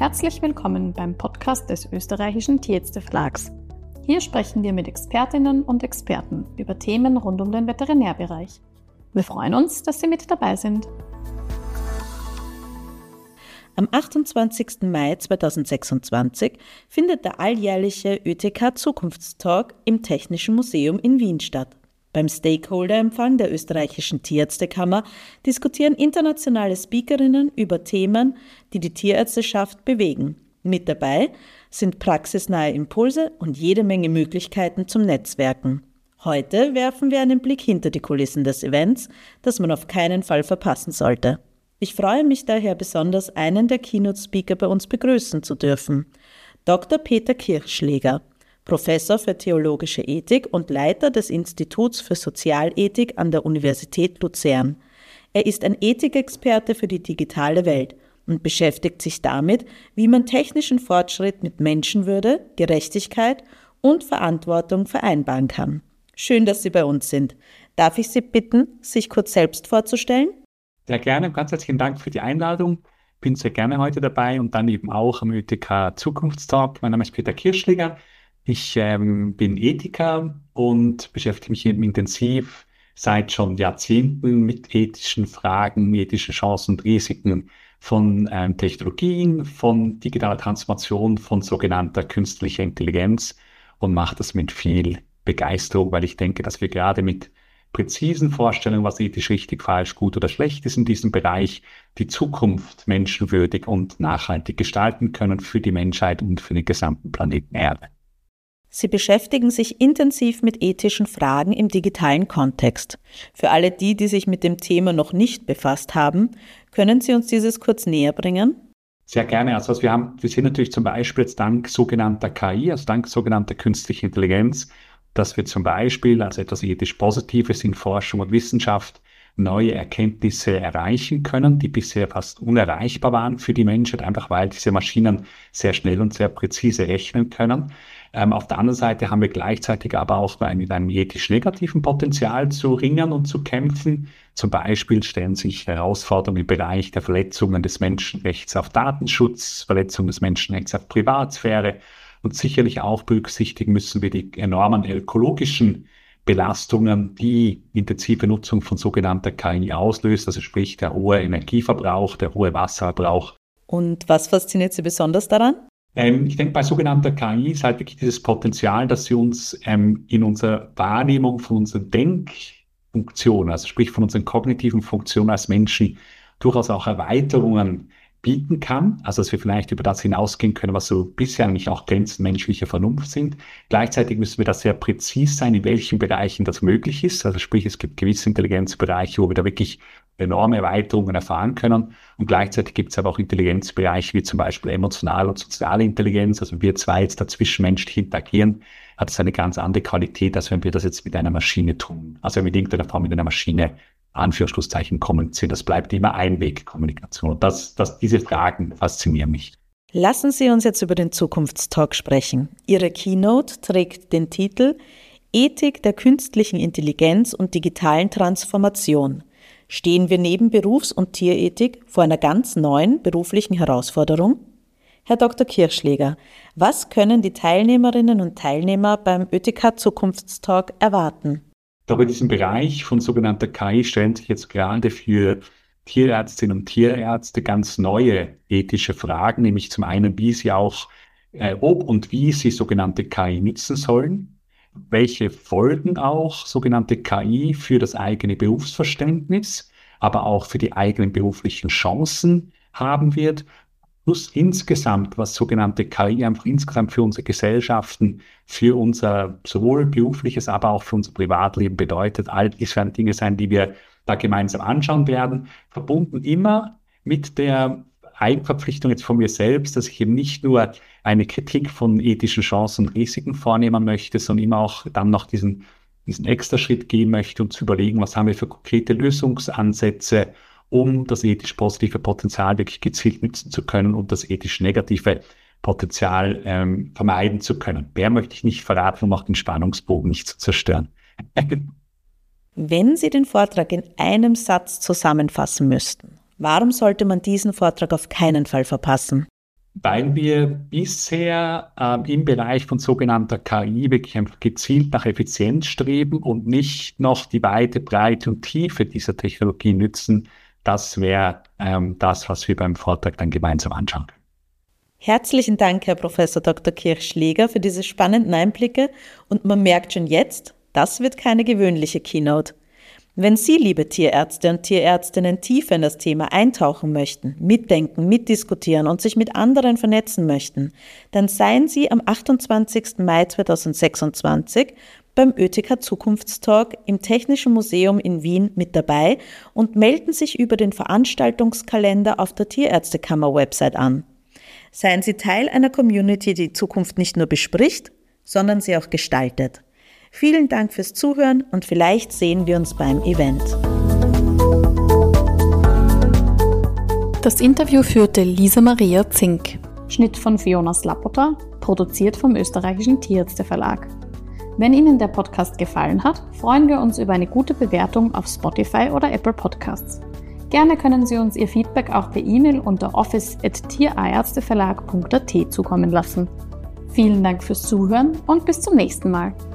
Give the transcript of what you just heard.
Herzlich willkommen beim Podcast des österreichischen Tierärzte-Verlags. Hier sprechen wir mit Expertinnen und Experten über Themen rund um den Veterinärbereich. Wir freuen uns, dass Sie mit dabei sind. Am 28. Mai 2026 findet der alljährliche ÖTK-Zukunftstalk im Technischen Museum in Wien statt. Beim Stakeholder-Empfang der österreichischen Tierärztekammer diskutieren internationale Speakerinnen über Themen, die die Tierärzteschaft bewegen. Mit dabei sind praxisnahe Impulse und jede Menge Möglichkeiten zum Netzwerken. Heute werfen wir einen Blick hinter die Kulissen des Events, das man auf keinen Fall verpassen sollte. Ich freue mich daher besonders, einen der Keynote-Speaker bei uns begrüßen zu dürfen. Dr. Peter Kirchschläger, Professor für Theologische Ethik und Leiter des Instituts für Sozialethik an der Universität Luzern. Er ist ein Ethikexperte für die digitale Welt und beschäftigt sich damit, wie man technischen Fortschritt mit Menschenwürde, Gerechtigkeit und Verantwortung vereinbaren kann. Schön, dass Sie bei uns sind. Darf ich Sie bitten, sich kurz selbst vorzustellen? Sehr gerne, ganz herzlichen Dank für die Einladung. Bin sehr gerne heute dabei und dann eben auch am ÖTK Zukunftstalk. Mein Name ist Peter Kirchschläger. Ich bin Ethiker und beschäftige mich eben intensiv seit schon Jahrzehnten mit ethischen Fragen, ethischen Chancen und Risiken von Technologien, von digitaler Transformation, von sogenannter künstlicher Intelligenz und mache das mit viel Begeisterung, weil ich denke, dass wir gerade mit präzisen Vorstellungen, was ethisch richtig, falsch, gut oder schlecht ist in diesem Bereich, die Zukunft menschenwürdig und nachhaltig gestalten können für die Menschheit und für den gesamten Planeten Erde. Sie beschäftigen sich intensiv mit ethischen Fragen im digitalen Kontext. Für alle die sich mit dem Thema noch nicht befasst haben, können Sie uns dieses kurz näher bringen? Sehr gerne. Also wir sehen natürlich zum Beispiel jetzt dank sogenannter KI, also dank sogenannter künstlicher Intelligenz, dass wir zum Beispiel als etwas ethisch Positives in Forschung und Wissenschaft neue Erkenntnisse erreichen können, die bisher fast unerreichbar waren für die Menschheit, einfach weil diese Maschinen sehr schnell und sehr präzise rechnen können. Auf der anderen Seite haben wir gleichzeitig aber auch mit einem ethisch negativen Potenzial zu ringen und zu kämpfen. Zum Beispiel stellen sich Herausforderungen im Bereich der Verletzungen des Menschenrechts auf Datenschutz, Verletzung des Menschenrechts auf Privatsphäre. Und sicherlich auch berücksichtigen müssen wir die enormen ökologischen Belastungen, die intensive Nutzung von sogenannter KI auslöst, also sprich der hohe Energieverbrauch, der hohe Wasserverbrauch. Und was fasziniert Sie besonders daran? Ich denke, bei sogenannter KI ist halt wirklich dieses Potenzial, dass sie uns in unserer Wahrnehmung von unseren Denkfunktionen, also sprich von unseren kognitiven Funktionen als Menschen, durchaus auch Erweiterungen bieten kann, also dass wir vielleicht über das hinausgehen können, was so bisher eigentlich auch Grenzen menschlicher Vernunft sind. Gleichzeitig müssen wir da sehr präzise sein, in welchen Bereichen das möglich ist. Also sprich, es gibt gewisse Intelligenzbereiche, wo wir da wirklich enorme Erweiterungen erfahren können. Und gleichzeitig gibt es aber auch Intelligenzbereiche, wie zum Beispiel emotionale und soziale Intelligenz. Also wir zwei jetzt da zwischenmenschlich interagieren, hat es eine ganz andere Qualität, als wenn wir das jetzt mit einer Maschine tun. Also wenn wir in irgendeiner Form mit einer Maschine Anführungsschlusszeichen kommunizieren. Das bleibt immer Einwegkommunikation. Und diese Fragen faszinieren mich. Lassen Sie uns jetzt über den Zukunftstalk sprechen. Ihre Keynote trägt den Titel Ethik der künstlichen Intelligenz und digitalen Transformation. Stehen wir neben Berufs- und Tierethik vor einer ganz neuen beruflichen Herausforderung? Herr Dr. Kirchschläger, was können die Teilnehmerinnen und Teilnehmer beim ÖTK Zukunftstalk erwarten? Aber in diesem Bereich von sogenannter KI stellen sich jetzt gerade für Tierärztinnen und Tierärzte ganz neue ethische Fragen, nämlich zum einen, wie sie auch, ob und wie sie sogenannte KI nutzen sollen, welche Folgen auch sogenannte KI für das eigene Berufsverständnis, aber auch für die eigenen beruflichen Chancen haben wird. Plus insgesamt, was sogenannte KI einfach insgesamt für unsere Gesellschaften, für unser sowohl berufliches, aber auch für unser Privatleben bedeutet. All dies werden Dinge sein, die wir da gemeinsam anschauen werden, verbunden immer mit der Eigenverpflichtung jetzt von mir selbst, dass ich eben nicht nur eine Kritik von ethischen Chancen und Risiken vornehmen möchte, sondern immer auch dann noch diesen extra Schritt gehen möchte und zu überlegen, was haben wir für konkrete Lösungsansätze, um das ethisch positive Potenzial wirklich gezielt nutzen zu können und das ethisch negative Potenzial vermeiden zu können. Mehr möchte ich nicht verraten, um auch den Spannungsbogen nicht zu zerstören. Wenn Sie den Vortrag in einem Satz zusammenfassen müssten, warum sollte man diesen Vortrag auf keinen Fall verpassen? Weil wir bisher im Bereich von sogenannter KI wirklich einfach gezielt nach Effizienz streben und nicht noch die Weite, Breite und Tiefe dieser Technologie nützen. Das wäre das, was wir beim Vortrag dann gemeinsam anschauen können. Herzlichen Dank, Herr Professor Dr. Kirchschläger, für diese spannenden Einblicke. Und man merkt schon jetzt, das wird keine gewöhnliche Keynote. Wenn Sie, liebe Tierärzte und Tierärztinnen, tiefer in das Thema eintauchen möchten, mitdenken, mitdiskutieren und sich mit anderen vernetzen möchten, dann seien Sie am 28. Mai 2026 beim ÖTK Zukunftstalk im Technischen Museum in Wien mit dabei und melden sich über den Veranstaltungskalender auf der Tierärztekammer-Website an. Seien Sie Teil einer Community, die Zukunft nicht nur bespricht, sondern sie auch gestaltet. Vielen Dank fürs Zuhören und vielleicht sehen wir uns beim Event. Das Interview führte Lisa Maria Zink. Schnitt von Fiona Slapota, produziert vom Österreichischen Tierärzteverlag. Wenn Ihnen der Podcast gefallen hat, freuen wir uns über eine gute Bewertung auf Spotify oder Apple Podcasts. Gerne können Sie uns Ihr Feedback auch per E-Mail unter office@tierärzteverlag.at zukommen lassen. Vielen Dank fürs Zuhören und bis zum nächsten Mal.